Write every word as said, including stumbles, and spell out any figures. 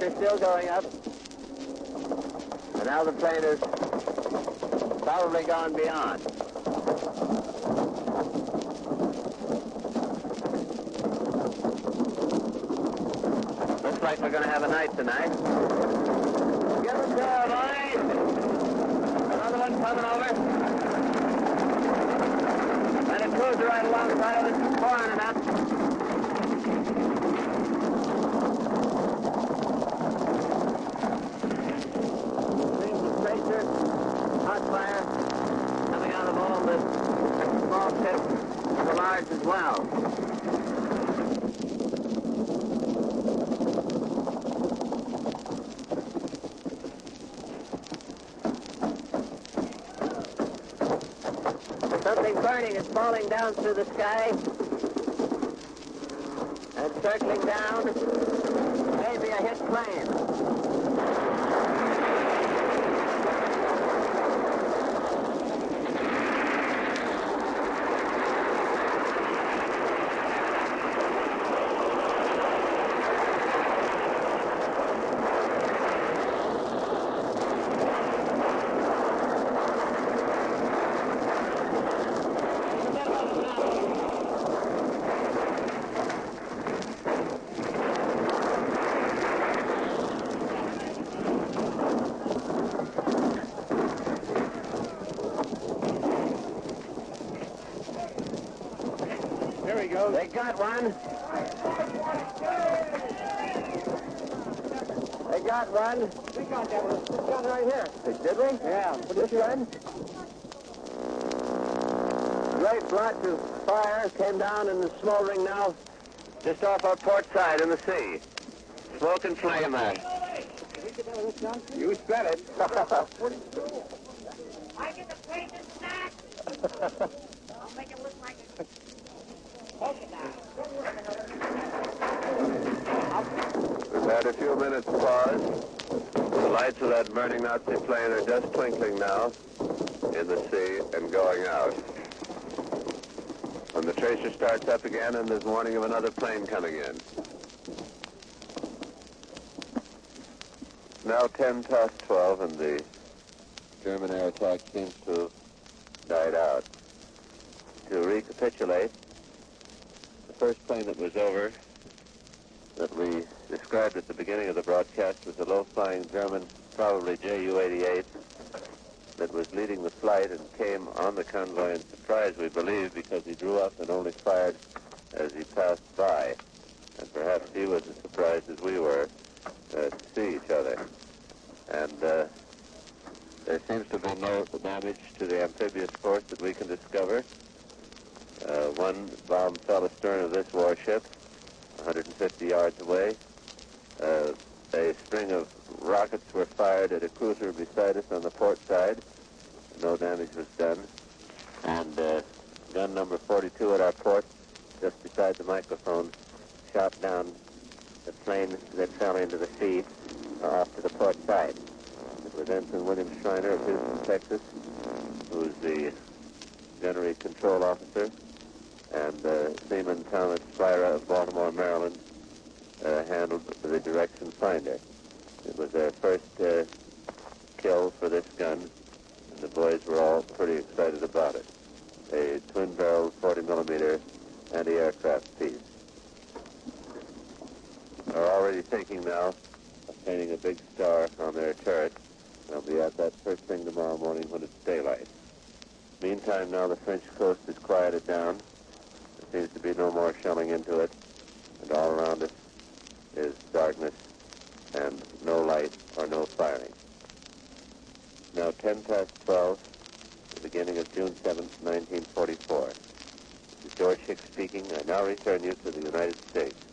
pressure still going up. And now the plane has probably gone beyond. Looks like we're going to have a night tonight. Get us there, boys. Another one coming over. And it cruiser right alongside of us, pouring it up. Seems the tracer, hot fire, coming out of all the small ships and the large as well. Something burning is falling down through the sky and circling down. Maybe a hit plane. There he goes. They got one. They got one. They got that one. This gun right here. Did we? Yeah. This one? Great blotch of fire came down and is smoldering now just off our port side in the sea. Smoke and flame there. You said it. I get the plate and snack. I'll make it look like a polka dot. We've had a few minutes pause. The lights of that burning Nazi plane are just twinkling now in the sea and going out. When the tracer starts up again and there's warning of another plane coming in. Now ten past twelve and the German air attack seems to have died out. To recapitulate, the first plane that was over that we described at the beginning of the broadcast was a low-flying German, probably J U eighty-eight, that was leading the flight and came on the convoy in surprise, we believe, because he drew up and only fired as he passed by. And perhaps he was as surprised as we were uh, to see each other. And uh, there seems to be no damage to the amphibious force that we can discover. Uh, one bomb fell astern of this warship, one hundred fifty yards away. Uh, a string of rockets were fired at a cruiser beside us on the port side. No damage was done. And uh, gun number forty-two at our port, just beside the microphone, shot down the plane that fell into the sea off to the port side. It was Ensign William Schreiner of Houston, Texas, who's the gunnery control officer, and uh, Seaman Thomas Spira of Baltimore, Maryland, uh, handled the direction finder. It was their first uh, kill for this gun, and the boys were all pretty excited about it. A twin-barreled forty millimeter anti-aircraft piece. They're already thinking now of painting a big star on their turret. They'll be at that first thing tomorrow morning when it's daylight. Meantime, now the French coast is quieted down. There seems to be no more shelling into it, and all around us is darkness and no light or no firing. Now ten past twelve, the beginning of June seventh, nineteen forty-four. This is George Hicks speaking. I now return you to the United States.